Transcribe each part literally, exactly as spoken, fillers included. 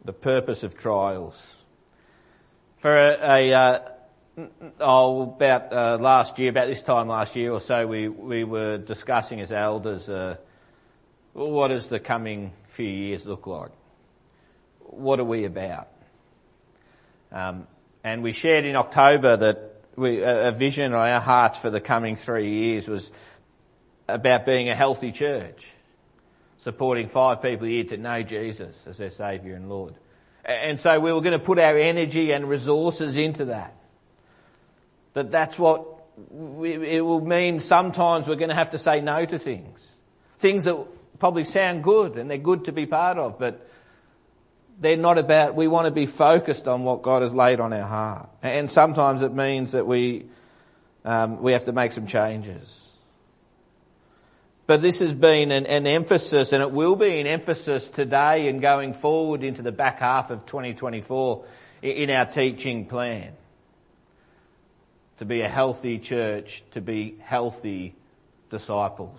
the purpose of trials. For a, a uh, oh, about uh, last year, about this time last year or so, we, we were discussing as elders, uh, what does the coming few years look like? What are we about? Um, and we shared in October that we, a, a vision on our hearts for the coming three years was about being a healthy church, supporting five people a year to know Jesus as their Saviour and Lord. And so we were going to put our energy and resources into that. That that's what we, it will mean sometimes we're going to have to say no to things. Things that probably sound good and they're good to be part of, but they're not about, we want to be focused on what God has laid on our heart. And sometimes it means that we, um, we have to make some changes. But this has been an, an emphasis, and it will be an emphasis today and going forward into the back half of twenty twenty-four in our teaching plan. To be a healthy church, to be healthy disciples.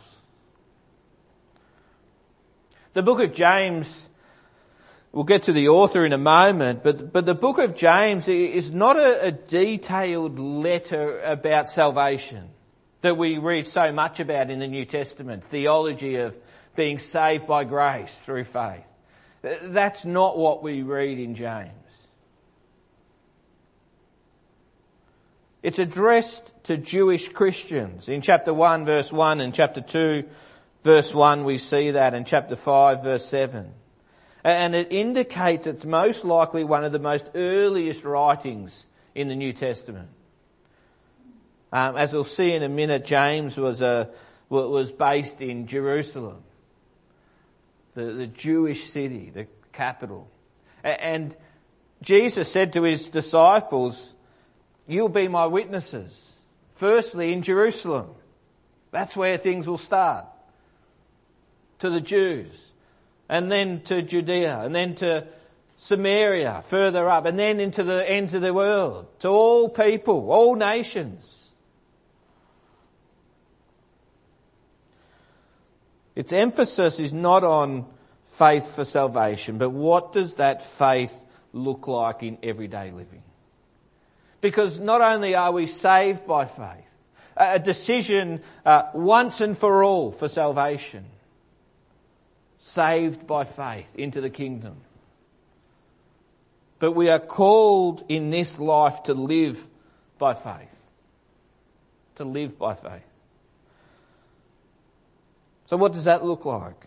The book of James, we'll get to the author in a moment, but, but the book of James is not a, a detailed letter about salvation that we read so much about in the New Testament, theology of being saved by grace through faith. That's not what we read in James. It's addressed to Jewish Christians. In chapter one verse one and chapter two verse one we see that, and chapter five verse seven. And it indicates it's most likely one of the most earliest writings in the New Testament. Um, as we'll see in a minute, James was a was based in Jerusalem, the, the Jewish city, the capital. And Jesus said to his disciples, "You'll be my witnesses, firstly in Jerusalem." That's where things will start. To the Jews, and then to Judea, and then to Samaria, further up, and then into the ends of the world, to all people, all nations. Its emphasis is not on faith for salvation, but what does that faith look like in everyday living? Because not only are we saved by faith, a decision uh, once and for all for salvation, saved by faith into the kingdom, but we are called in this life to live by faith. To live by faith. So what does that look like?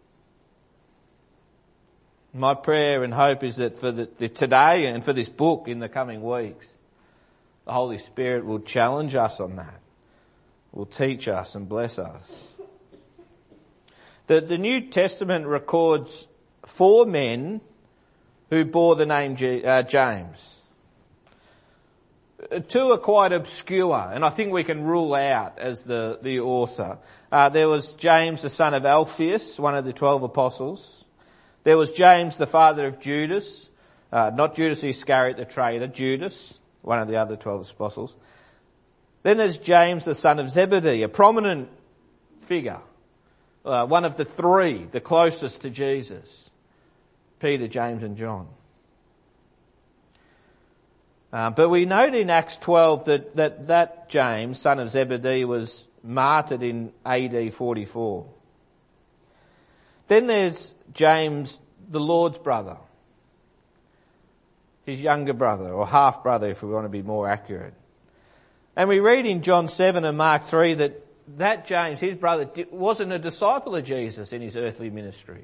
My prayer and hope is that for the, the today and for this book in the coming weeks, the Holy Spirit will challenge us on that, will teach us and bless us. The, the New Testament records four men who bore the name G, uh, James. Two are quite obscure, and I think we can rule out as the, the author. Uh, there was James, the son of Alphaeus, one of the twelve apostles. There was James, the father of Judas, uh, not Judas Iscariot, the traitor, Judas, one of the other twelve apostles. Then there's James, the son of Zebedee, a prominent figure, uh, one of the three, the closest to Jesus, Peter, James and John. Uh, but we note in Acts twelve that, that that James, son of Zebedee, was martyred in A D forty-four. Then there's James, the Lord's brother, his younger brother, or half brother if we want to be more accurate. And we read in John seven and Mark three that that James, his brother, wasn't a disciple of Jesus in his earthly ministry,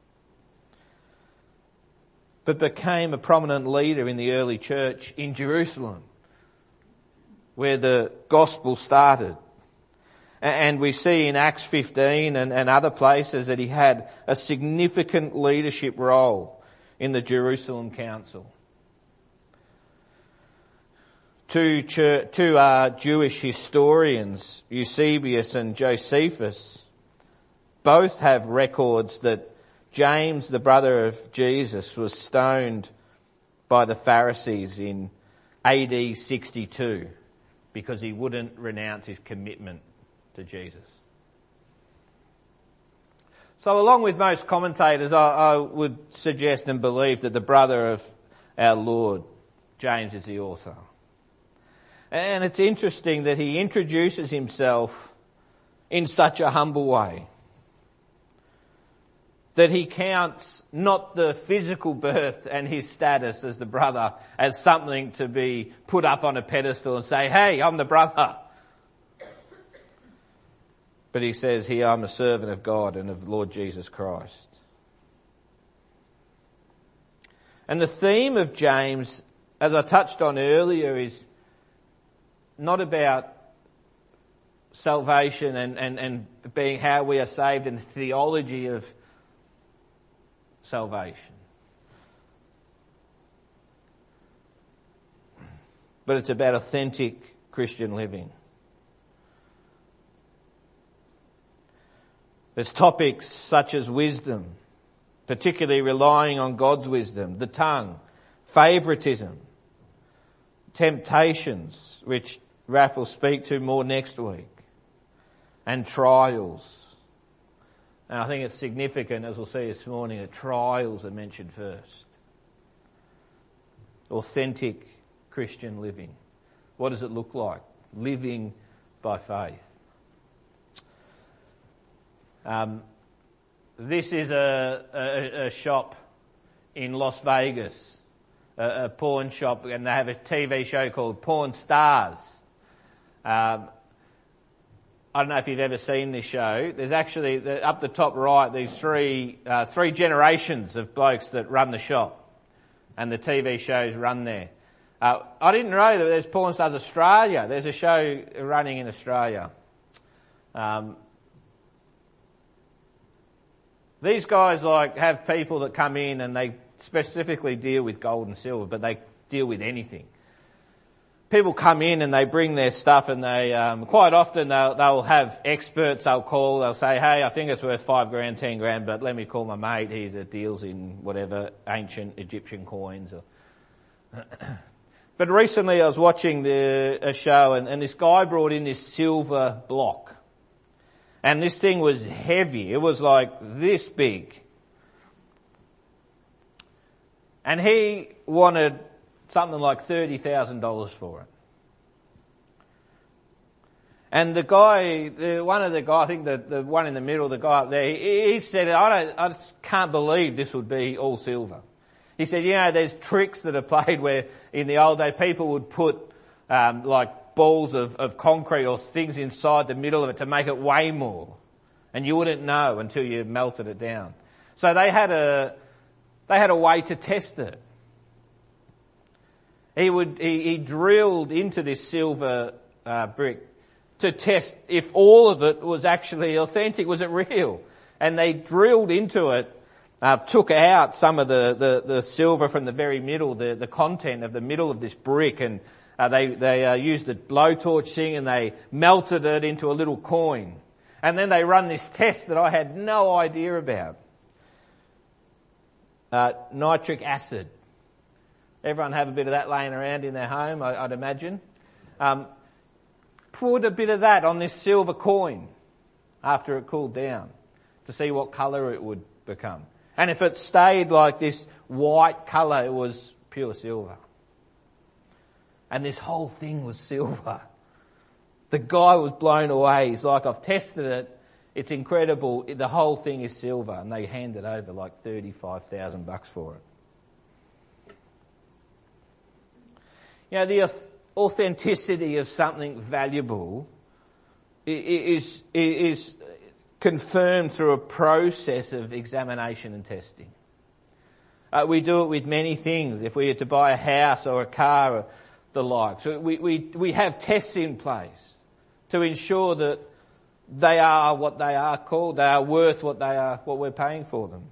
but became a prominent leader in the early church in Jerusalem, where the gospel started. And we see in Acts fifteen and, and other places that he had a significant leadership role in the Jerusalem council. Two, church, two uh, Jewish historians, Eusebius and Josephus, both have records that James, the brother of Jesus, was stoned by the Pharisees in A D sixty-two because he wouldn't renounce his commitment to Jesus. So along with most commentators, I, I would suggest and believe that the brother of our Lord, James, is the author. And it's interesting that he introduces himself in such a humble way. That he counts not the physical birth and his status as the brother as something to be put up on a pedestal and say, hey, I'm the brother. But he says here, I'm a servant of God and of the Lord Jesus Christ. And the theme of James, as I touched on earlier, is not about salvation and, and, and being how we are saved and the theology of salvation. But it's about authentic Christian living. There's topics such as wisdom, particularly relying on God's wisdom, the tongue, favouritism, temptations, which Raph will speak to more next week, and trials. And I think it's significant, as we'll see this morning, that trials are mentioned first. Authentic Christian living. What does it look like? Living by faith. Um, this is a, a, a shop in Las Vegas, a, a porn shop, and they have a T V show called Porn Stars. Um, I don't know if you've ever seen this show. There's actually, up the top right, these three, uh, three generations of blokes that run the shop, and the T V shows run there. Uh, I didn't know that there's Porn Stars Australia. There's a show running in Australia. Um, These guys like have people that come in and they specifically deal with gold and silver, but they deal with anything. People come in and they bring their stuff and they, um, quite often they'll, they'll have experts they'll call, they'll say, hey, I think it's worth five grand, ten grand, but let me call my mate, he's a deals in whatever ancient Egyptian coins. Or But recently I was watching the, a show and, and this guy brought in this silver block. And this thing was heavy. It was like this big. And he wanted something like thirty thousand dollars for it. And the guy, the, one of the guys, I think the, the one in the middle, the guy up there, he, he said, I don't, I just can't believe this would be all silver. He said, you know, there's tricks that are played where in the old day people would put, um, like, balls of, of concrete or things inside the middle of it to make it weigh more. And you wouldn't know until you melted it down. So they had a, they had a way to test it. He would, he, he drilled into this silver, uh, brick to test if all of it was actually authentic, was it real? And they drilled into it, uh, took out some of the, the, the silver from the very middle, the, the content of the middle of this brick, and Uh, they they uh, used the blowtorch thing and they melted it into a little coin. And then they run this test that I had no idea about. Uh, nitric acid. Everyone have a bit of that laying around in their home, I, I'd imagine. Um, put a bit of that on this silver coin after it cooled down to see what colour it would become. And if it stayed like this white colour, it was pure silver. And this whole thing was silver. The guy was blown away. He's like, I've tested it. It's incredible. The whole thing is silver. And they handed over like thirty-five thousand bucks for it. You know, the authenticity of something valuable is, is confirmed through a process of examination and testing. Uh, we do it with many things. If we are to buy a house or a car or the like. So we, we, we have tests in place to ensure that they are what they are called, they are worth what they are, what we're paying for them.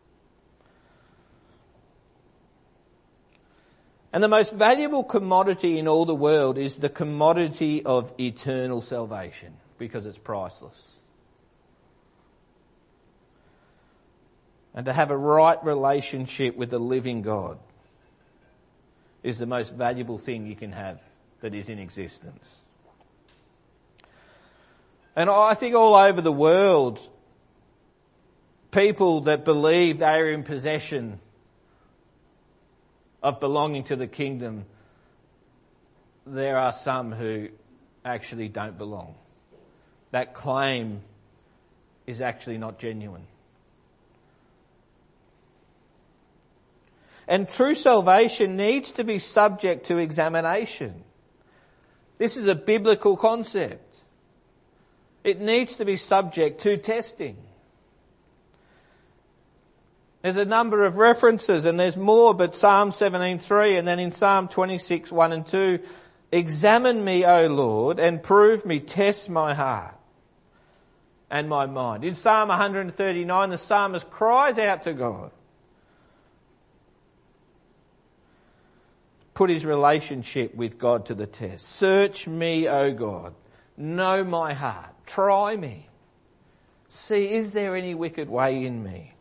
And the most valuable commodity in all the world is the commodity of eternal salvation, because it's priceless. And to have a right relationship with the living God is the most valuable thing you can have that is in existence. And I think all over the world, people that believe they are in possession of belonging to the kingdom, there are some who actually don't belong. That claim is actually not genuine. And true salvation needs to be subject to examination. This is a biblical concept. It needs to be subject to testing. There's a number of references, and there's more, but Psalm seventeen three, and then in Psalm twenty-six one and two, examine me, O Lord, and prove me, test my heart and my mind. In Psalm one thirty-nine, the psalmist cries out to God. Put his relationship with God to the test. Search me, O God. Know my heart. Try me. See, is there any wicked way in me?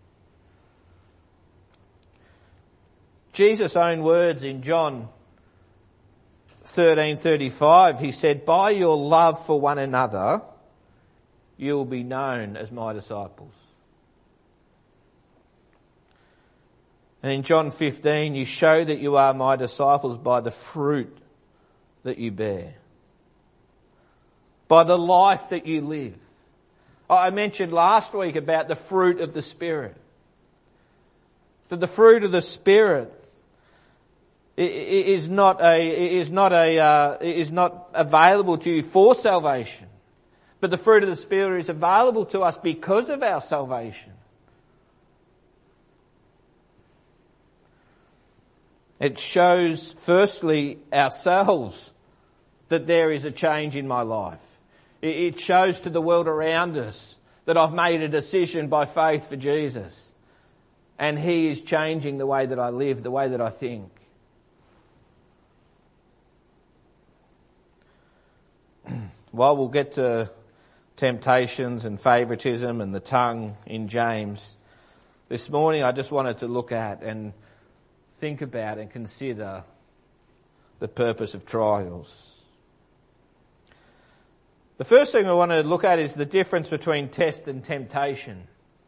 Jesus' own words in John thirteen thirty-five, he said, by your love for one another, you will be known as my disciples. And in John fifteen, you show that you are my disciples by the fruit that you bear, by the life that you live. I mentioned last week about the fruit of the Spirit. That the fruit of the Spirit is not a is not a uh, is not available to you for salvation, but the fruit of the Spirit is available to us because of our salvation. It shows, firstly, ourselves that there is a change in my life. It shows to the world around us that I've made a decision by faith for Jesus, and He is changing the way that I live, the way that I think. While we'll get to temptations and favouritism and the tongue in James, this morning I just wanted to look at and think about and consider the purpose of trials. The first thing I want to look at is the difference between test and temptation.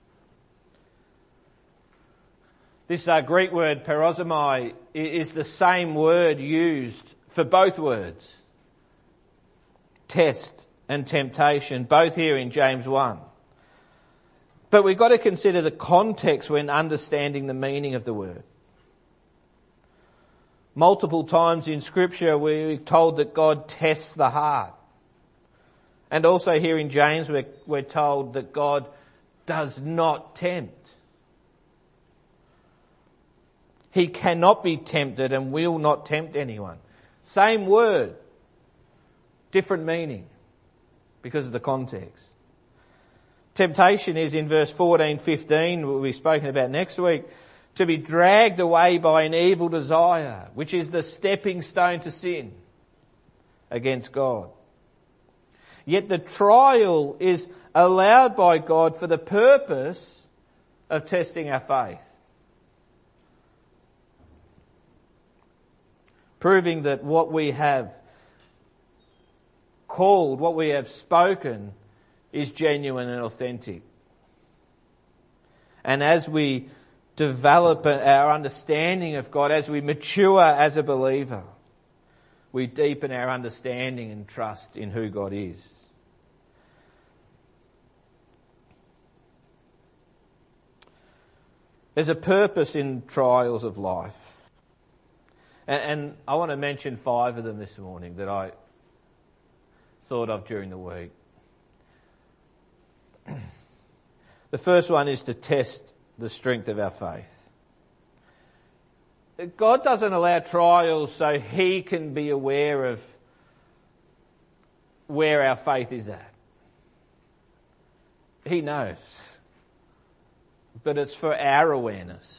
This uh, Greek word perosomai is the same word used for both words, test and temptation, both here in James one. But we've got to consider the context when understanding the meaning of the word. Multiple times in Scripture we're told that God tests the heart. And also here in James we're, we're told that God does not tempt. He cannot be tempted and will not tempt anyone. Same word, different meaning because of the context. Temptation is in verse fourteen, fifteen, we'll be spoken about next week, to be dragged away by an evil desire, which is the stepping stone to sin against God. Yet the trial is allowed by God for the purpose of testing our faith, proving that what we have called, what we have spoken, is genuine and authentic. And as we develop our understanding of God, as we mature as a believer, we deepen our understanding and trust in who God is. There's a purpose in trials of life. And, and I want to mention five of them this morning that I thought of during the week. The first one is to test the strength of our faith. God doesn't allow trials so He can be aware of where our faith is at. He knows. But it's for our awareness.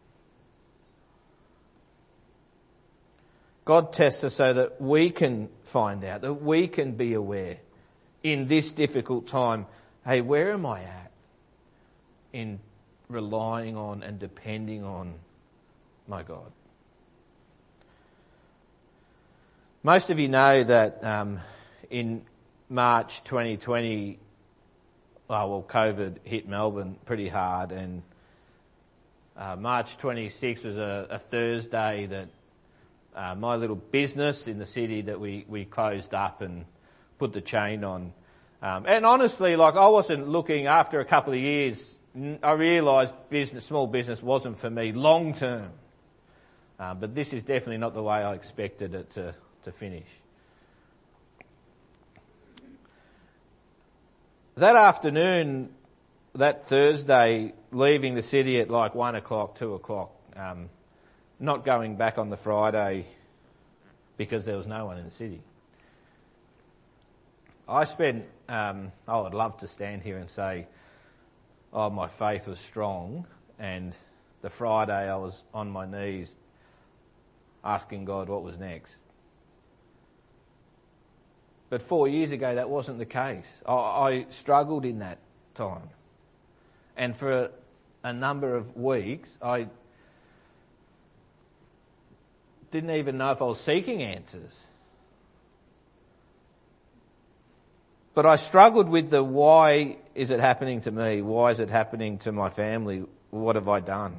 God tests us so that we can find out, that we can be aware in this difficult time, hey, where am I at in relying on and depending on my God? Most of you know that um, in March twenty twenty, oh, well, COVID hit Melbourne pretty hard, and uh, March twenty-sixth was a, a Thursday that uh, my little business in the city that we, we closed up and put the chain on. Um, and honestly, like, I wasn't looking, after a couple of years, I realised business, small business wasn't for me long term. Uh, but this is definitely not the way I expected it to, to finish. That afternoon, that Thursday, leaving the city at like one o'clock, two o'clock, um, not going back on the Friday because there was no one in the city. I spent, um, I would love to stand here and say, oh, my faith was strong, and the Friday I was on my knees asking God what was next. But four years ago, that wasn't the case. I, I struggled in that time. And for a, a number of weeks, I didn't even know if I was seeking answers. But I struggled with the why is it happening to me? Why is it happening to my family? What have I done?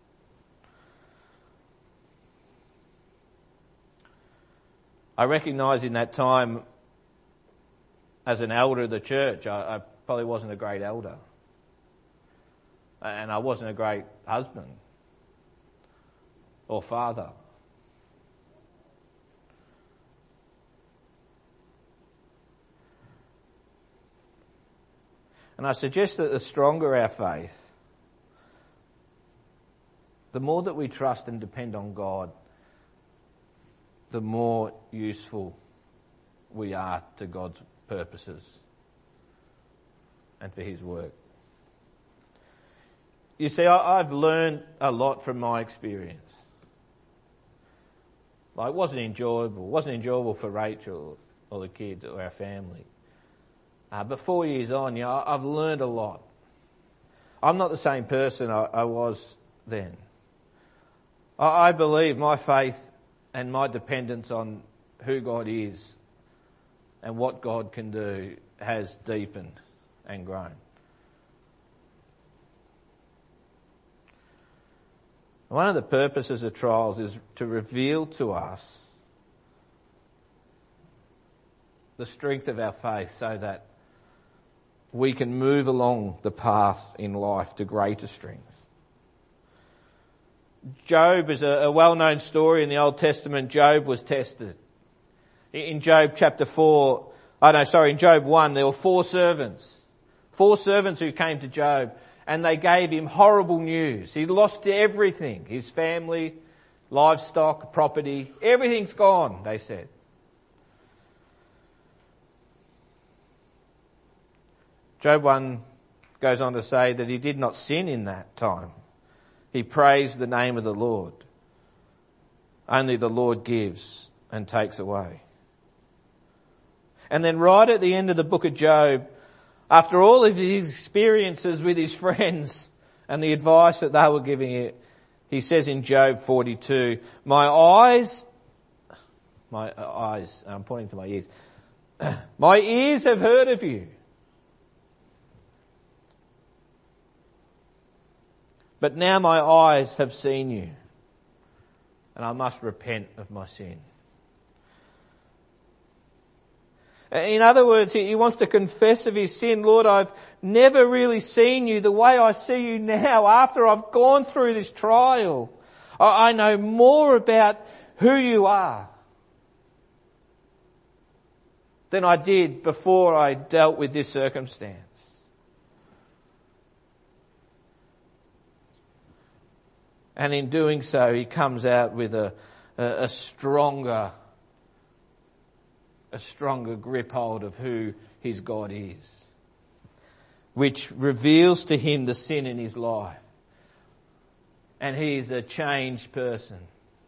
I recognise in that time, as an elder of the church, I, I probably wasn't a great elder. And I wasn't a great husband or father. And I suggest that the stronger our faith, the more that we trust and depend on God, the more useful we are to God's purposes and for His work. You see, I, I've learned a lot from my experience. Like, it wasn't enjoyable. It wasn't enjoyable for Rachel or the kids or our family. Uh, but four years on, yeah, I've learned a lot. I'm not the same person I, I was then. I, I believe my faith and my dependence on who God is and what God can do has deepened and grown. One of the purposes of trials is to reveal to us the strength of our faith so that we can move along the path in life to greater strength. Job is a, a well-known story in the Old Testament. Job was tested. In Job chapter four, oh no, sorry, in Job one, there were four servants. Four servants who came to Job, and they gave him horrible news. He lost everything. His family, livestock, property, everything's gone, they said. Job one goes on to say that he did not sin in that time. He praised the name of the Lord. Only the Lord gives and takes away. And then right at the end of the book of Job, after all of his experiences with his friends and the advice that they were giving it, he says in Job forty-two, my eyes, my eyes, I'm pointing to my ears, my ears have heard of you. But now my eyes have seen you, and I must repent of my sin. In other words, he wants to confess of his sin. Lord, I've never really seen you the way I see you now after I've gone through this trial. I know more about who you are than I did before I dealt with this circumstance. And in doing so, he comes out with a, a, a stronger, a stronger grip hold of who his God is, which reveals to him the sin in his life. And he is a changed person.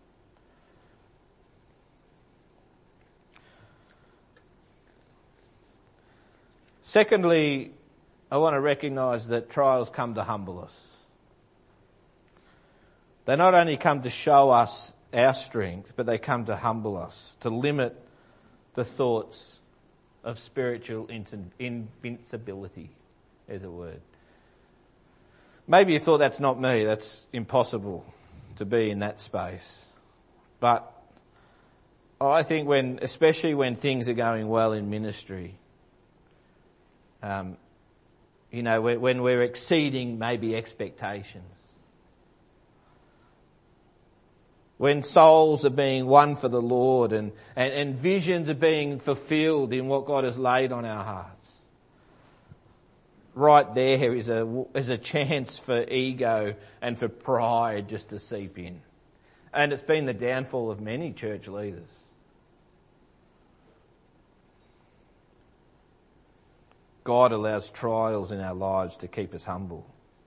Secondly, I want to recognise that trials come to humble us. They not only come to show us our strength, but they come to humble us, to limit the thoughts of spiritual invincibility There's a word. Maybe you thought that's not me, that's impossible to be in that space. But I think when, especially when things are going well in ministry, um, you know, when we're exceeding maybe expectations, when souls are being won for the Lord and, and, and visions are being fulfilled in what God has laid on our hearts, right there is a, is a chance for ego and for pride just to seep in. And it's been the downfall of many church leaders. God allows trials in our lives to keep us humble.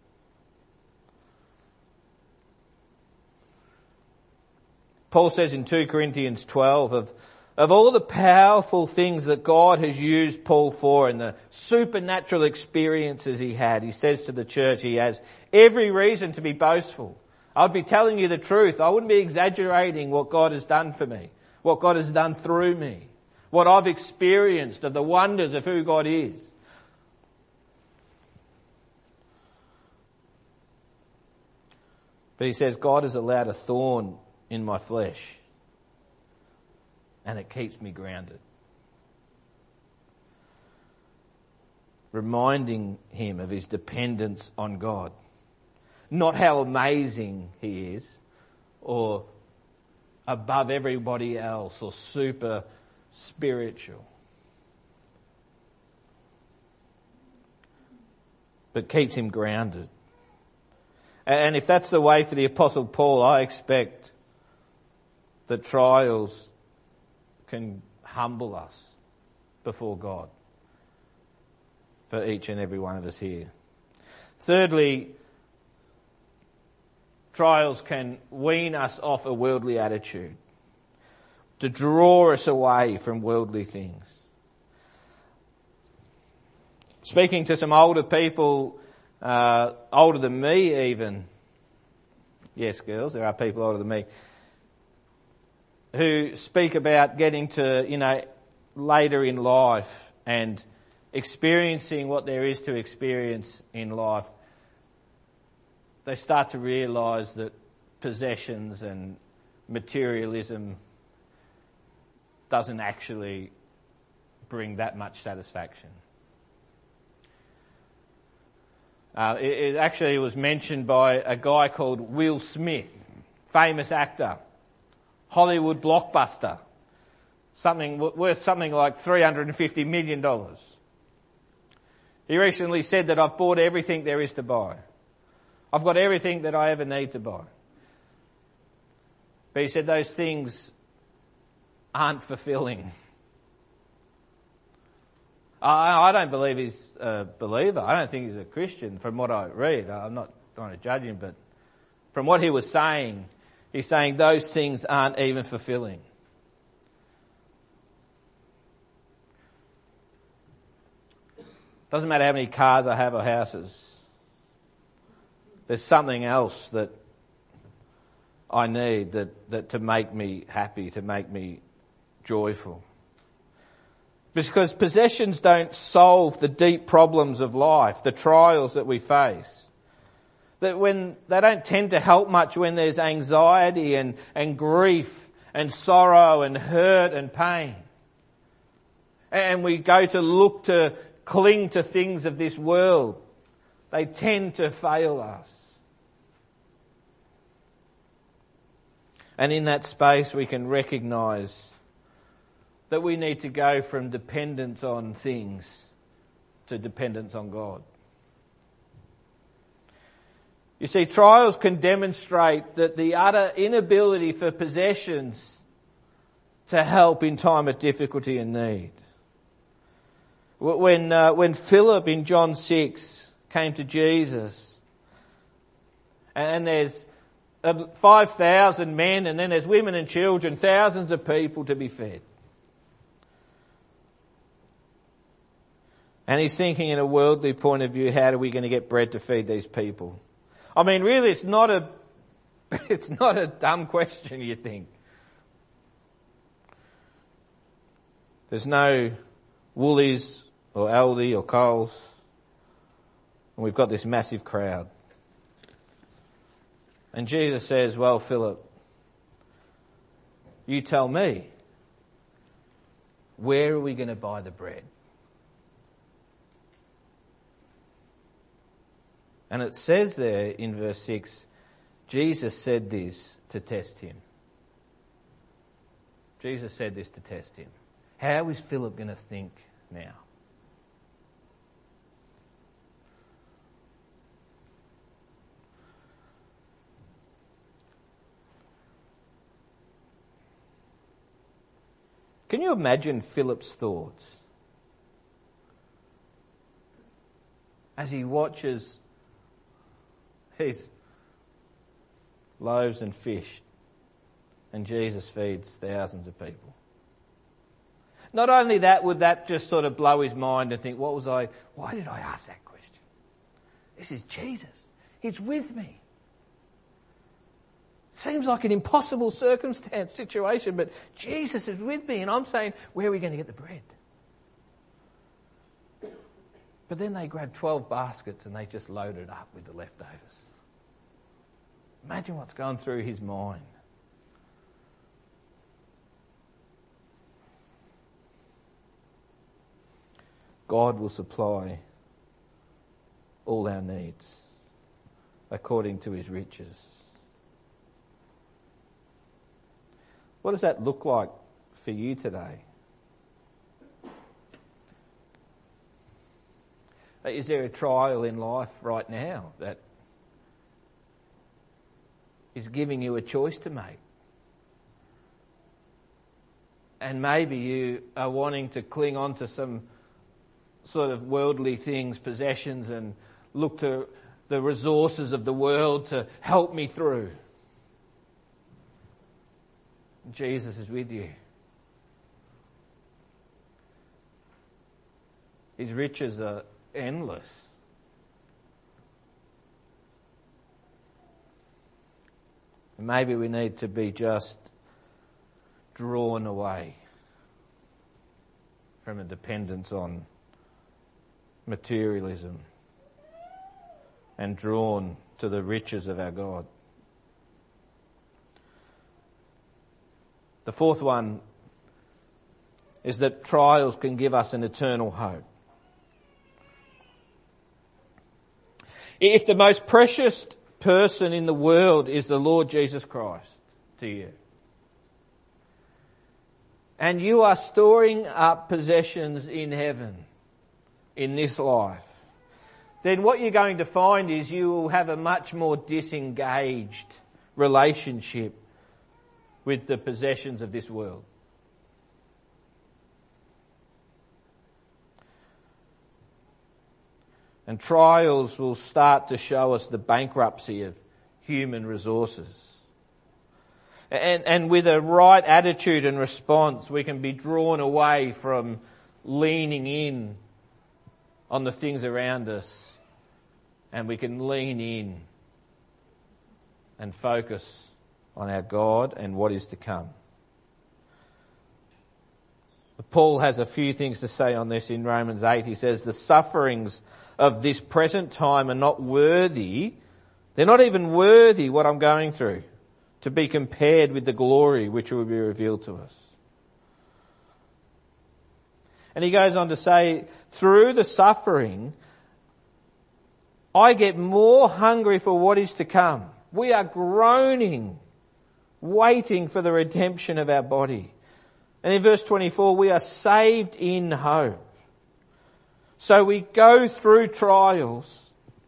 Paul says in two Corinthians twelve, of, of all the powerful things that God has used Paul for and the supernatural experiences he had, he says to the church he has every reason to be boastful. I'd be telling you the truth. I wouldn't be exaggerating what God has done for me, what God has done through me, what I've experienced of the wonders of who God is. But he says, God has allowed a thorn in my flesh, and it keeps me grounded. Reminding him of his dependence on God. Not how amazing he is, or above everybody else, or super spiritual. But keeps him grounded. And if that's the way for the Apostle Paul, I expect that trials can humble us before God for each and every one of us here. Thirdly, trials can wean us off a worldly attitude, to draw us away from worldly things. Speaking to some older people, uh, older than me even, yes girls, there are people older than me, who speak about getting to, you know, later in life and experiencing what there is to experience in life. They start to realise that possessions and materialism doesn't actually bring that much satisfaction. Uh, it, it actually was mentioned by a guy called Will Smith, famous actor, Hollywood blockbuster, something worth something like three hundred fifty million dollars. He recently said that I've bought everything there is to buy. I've got everything that I ever need to buy. But he said those things aren't fulfilling. I, I don't believe he's a believer. I don't think he's a Christian from what I read. I'm not trying to judge him, but from what he was saying, he's saying those things aren't even fulfilling. Doesn't matter how many cars I have or houses. There's something else that I need that, that to make me happy, to make me joyful. Because possessions don't solve the deep problems of life, the trials that we face. That when they don't tend to help much when there's anxiety and, and grief and sorrow and hurt and pain. And we go to look to cling to things of this world. They tend to fail us. And in that space we can recognise that we need to go from dependence on things to dependence on God. You see, trials can demonstrate that the utter inability for possessions to help in time of difficulty and need. When, uh, when Philip in John six came to Jesus, and there's five thousand men, and then there's women and children, thousands of people to be fed. And he's thinking in a worldly point of view, how are we going to get bread to feed these people? I mean, really, it's not a, it's not a dumb question, you think. There's no Woolies or Aldi or Coles. And we've got this massive crowd. And Jesus says, well, Philip, you tell me, where are we going to buy the bread? And it says there in verse six, Jesus said this to test him. Jesus said this to test him. How is Philip going to think now? Can you imagine Philip's thoughts as he watches these loaves and fish and Jesus feeds thousands of people? Not only that, would that just sort of blow his mind and think, what was I, why did I ask that question? This is Jesus. He's with me. Seems like an impossible circumstance, situation, but Jesus is with me and I'm saying, where are we going to get the bread? But then they grabbed twelve baskets and they just loaded up with the leftovers. Imagine what's going through his mind. God will supply all our needs according to his riches. What does that look like for you today? Is there a trial in life right now that is giving you a choice to make? And maybe you are wanting to cling on to some sort of worldly things, possessions, and look to the resources of the world to help me through. Jesus is with you. His riches are endless. And maybe we need to be just drawn away from a dependence on materialism and drawn to the riches of our God. The fourth one is that trials can give us an eternal hope. If the most precious person in the world is the Lord Jesus Christ to you, and you are storing up possessions in heaven in this life, then what you're going to find is you will have a much more disengaged relationship with the possessions of this world. And trials will start to show us the bankruptcy of human resources. And, and with a right attitude and response, we can be drawn away from leaning in on the things around us, and we can lean in and focus on our God and what is to come. Paul has a few things to say on this in Romans eight. He says, the sufferings of this present time are not worthy, they're not even worthy what I'm going through, to be compared with the glory which will be revealed to us. And he goes on to say, through the suffering, I get more hungry for what is to come. We are groaning, waiting for the redemption of our body. And in verse twenty-four, we are saved in hope. So we go through trials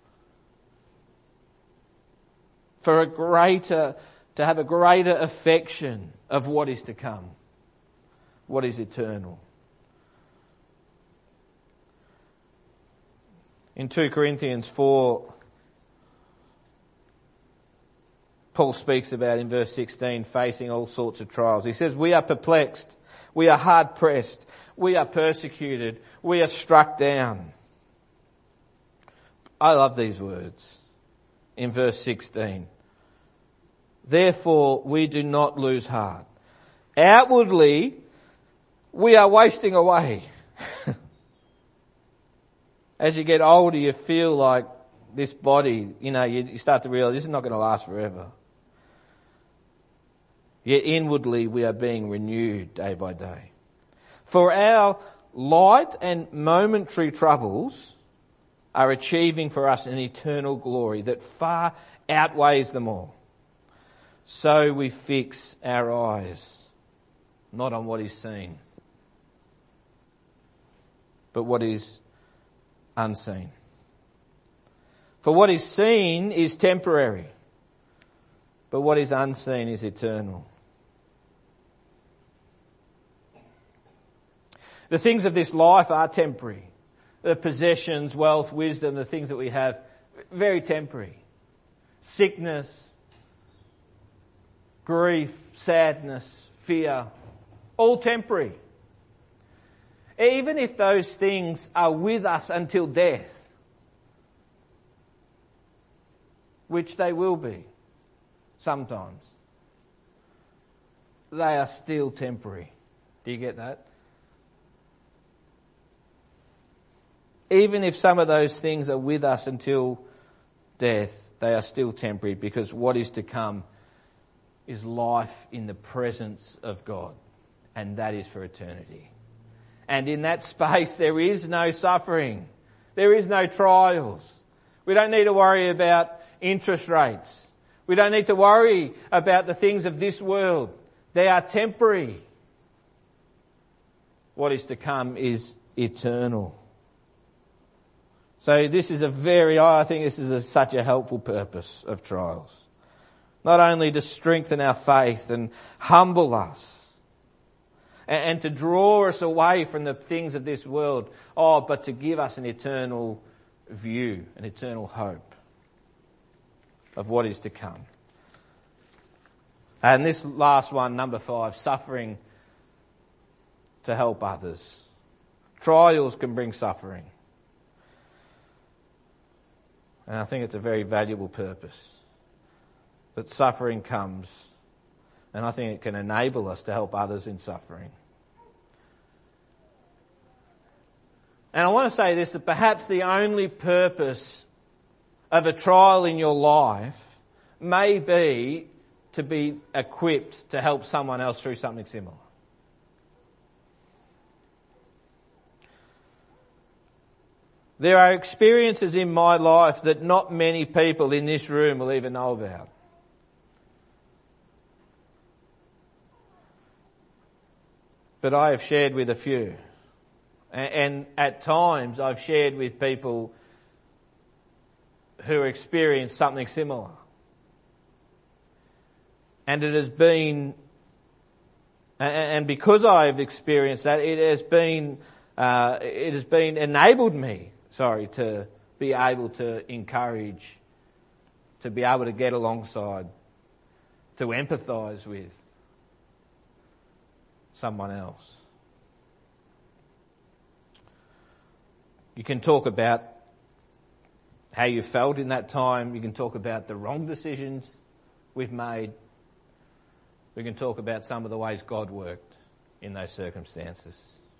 for a greater, to have a greater affection of what is to come, what is eternal. In two Corinthians four, Paul speaks about in verse sixteen facing all sorts of trials. He says, we are perplexed, we are hard pressed, we are persecuted, we are struck down. I love these words in verse sixteen. Therefore we do not lose heart. Outwardly we are wasting away. As you get older, you feel like this body, you know, you, you start to realise this is not going to last forever. Yet inwardly we are being renewed day by day. For our light and momentary troubles are achieving for us an eternal glory that far outweighs them all. So we fix our eyes not on what is seen, but what is unseen. For what is seen is temporary, but what is unseen is eternal. The things of this life are temporary. The possessions, wealth, wisdom, the things that we have, very temporary. Sickness, grief, sadness, fear, all temporary. Even if those things are with us until death, which they will be sometimes, they are still temporary. Do you get that? Even if some of those things are with us until death, they are still temporary, because what is to come is life in the presence of God, and that is for eternity. And in that space there is no suffering. There is no trials. We don't need to worry about interest rates. We don't need to worry about the things of this world. They are temporary. What is to come is eternal. So this is a very, I think this is a, such a helpful purpose of trials. Not only to strengthen our faith and humble us and, and to draw us away from the things of this world, oh, but to give us an eternal view, an eternal hope of what is to come. And this last one, number five, suffering to help others. Trials can bring suffering. And I think it's a very valuable purpose that suffering comes, and I think it can enable us to help others in suffering. And I want to say this, that perhaps the only purpose of a trial in your life may be to be equipped to help someone else through something similar. There are experiences in my life that not many people in this room will even know about. But I have shared with a few. And at times I've shared with people who experienced something similar. And it has been, and because I've experienced that, it has been, uh, it has been enabled me Sorry, to be able to encourage, to be able to get alongside, to empathise with someone else. You can talk about how you felt in that time. You can talk about the wrong decisions we've made. We can talk about some of the ways God worked in those circumstances.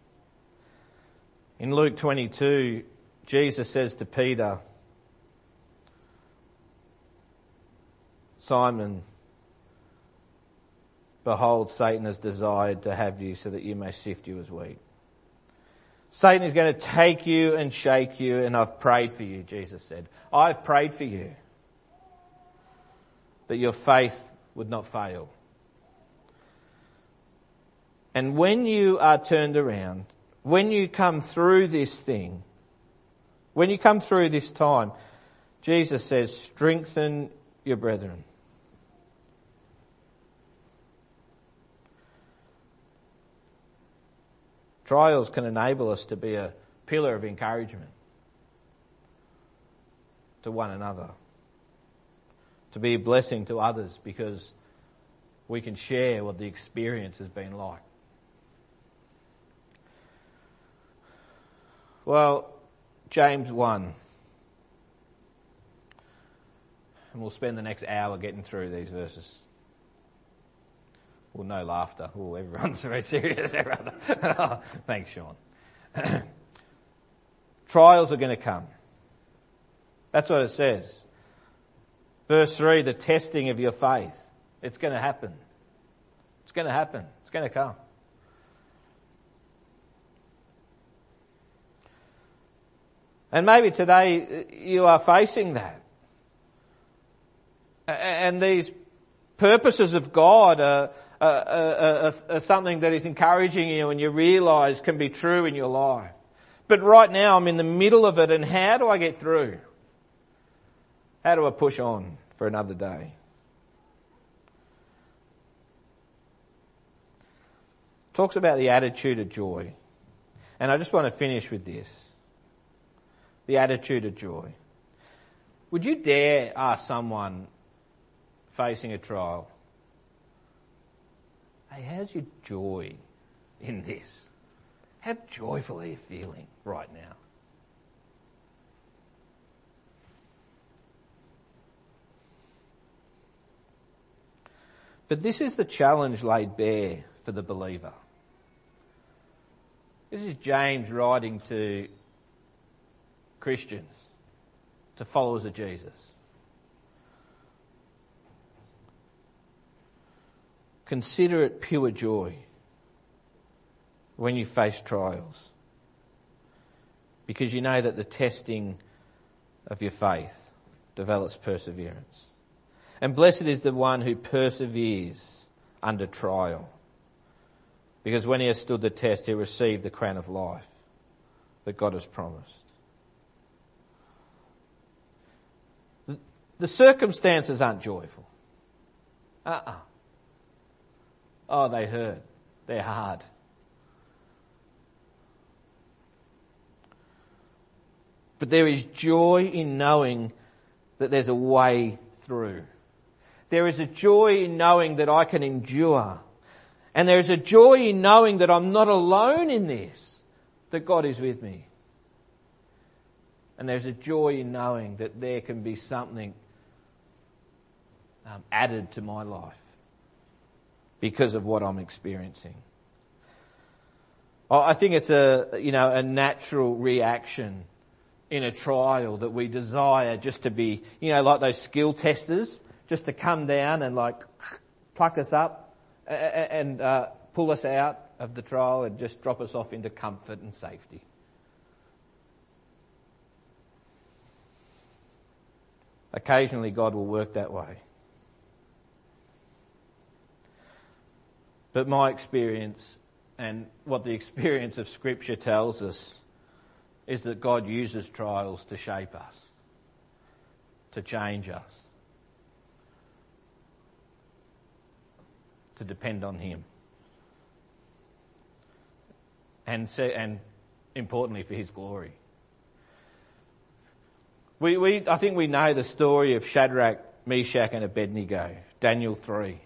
In Luke twenty-two, Jesus says to Peter, Simon, behold, Satan has desired to have you so that you may sift you as wheat. Satan is going to take you and shake you, and I've prayed for you, Jesus said. I've prayed for you that your faith would not fail. And when you are turned around, when you come through this thing, when you come through this time, Jesus says, strengthen your brethren. Trials can enable us to be a pillar of encouragement to one another, to be a blessing to others, because we can share what the experience has been like. Well, James one. And we'll spend the next hour getting through these verses. Well, no laughter. Oh, everyone's very serious. Thanks, Sean. Trials are going to come. That's what it says. Verse three, the testing of your faith. It's going to happen. It's going to happen. It's going to come. And maybe today you are facing that. And these purposes of God are, are, are, are something that is encouraging you and you realise can be true in your life. But right now I'm in the middle of it, and how do I get through? How do I push on for another day? Talks about the attitude of joy. And I just want to finish with this. The attitude of joy. Would you dare ask someone facing a trial, hey, how's your joy in this? How joyful are you feeling right now? But this is the challenge laid bare for the believer. This is James writing to Christians, to followers of Jesus. Consider it pure joy when you face trials, because you know that the testing of your faith develops perseverance. And blessed is the one who perseveres under trial, because when he has stood the test, he'll receive the crown of life that God has promised. The, the circumstances aren't joyful. Uh-uh. Oh, they hurt. They're hard. But there is joy in knowing that there's a way through. There is a joy in knowing that I can endure. And there is a joy in knowing that I'm not alone in this, that God is with me. And there's a joy in knowing that there can be something um, added to my life because of what I'm experiencing. I think it's a, you know, a natural reaction in a trial that we desire just to be, you know, like those skill testers, just to come down and like pluck us up and uh, pull us out of the trial and just drop us off into comfort and safety. Occasionally God will work that way. But my experience and what the experience of Scripture tells us is that God uses trials to shape us, to change us, to depend on Him. And so, and importantly for His glory. We, we, I think we know the story of Shadrach, Meshach and Abednego, Daniel three.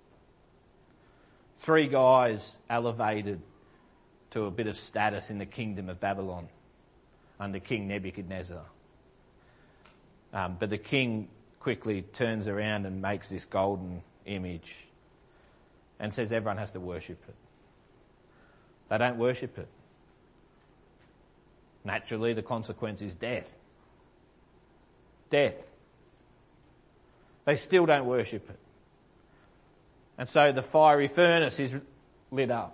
Three guys elevated to a bit of status in the kingdom of Babylon under King Nebuchadnezzar. Um, but the king quickly turns around and makes this golden image and says everyone has to worship it. They don't worship it. Naturally, the consequence is death. Death. They still don't worship it. And so the fiery furnace is lit up.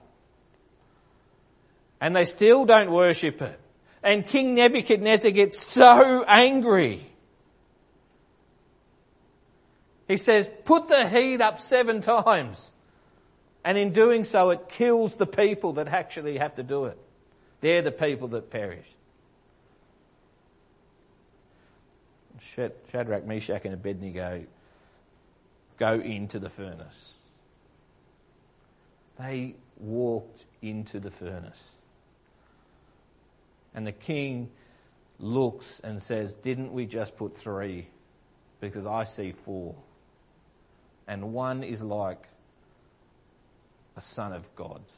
And they still don't worship it. And King Nebuchadnezzar gets so angry. He says, put the heat up seven times. And in doing so, it kills the people that actually have to do it. They're the people that perish. Shadrach, Meshach and Abednego go into the furnace. They walked into the furnace. And the king looks and says, didn't we just put three? Because I see four. And one is like a son of God's.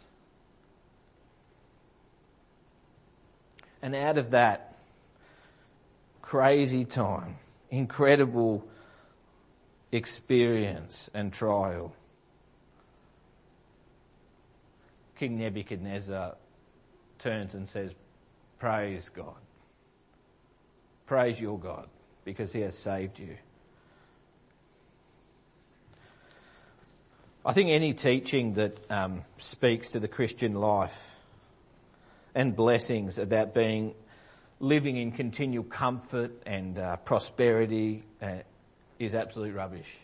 And out of that crazy time, incredible experience and trial, King Nebuchadnezzar turns and says, praise God. Praise your God. because he has saved you. I think any teaching that um, speaks to the Christian life and blessings about being living in continual comfort and uh, prosperity uh, is absolute rubbish.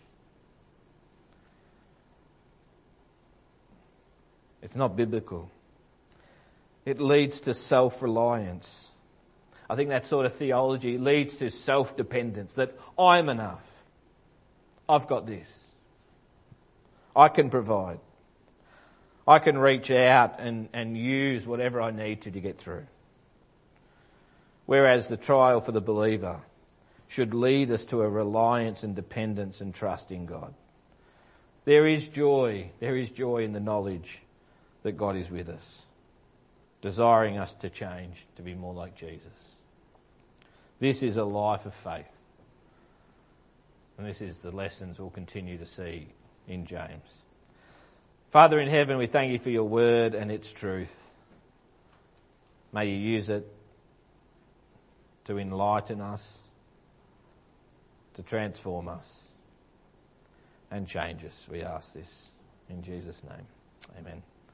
It's not biblical. It leads to self-reliance. I think that sort of theology leads to self-dependence, that I'm enough. I've got this. I can provide. I can reach out and, and use whatever I need to to get through. Whereas the trial for the believer should lead us to a reliance and dependence and trust in God. There is joy. There is joy in the knowledge that God is with us, desiring us to change, to be more like Jesus. This is a life of faith. And this is the lessons we'll continue to see in James. Father in heaven, we thank you for your word and its truth. May you use it to enlighten us, to transform us and change us. We ask this in Jesus' name. Amen.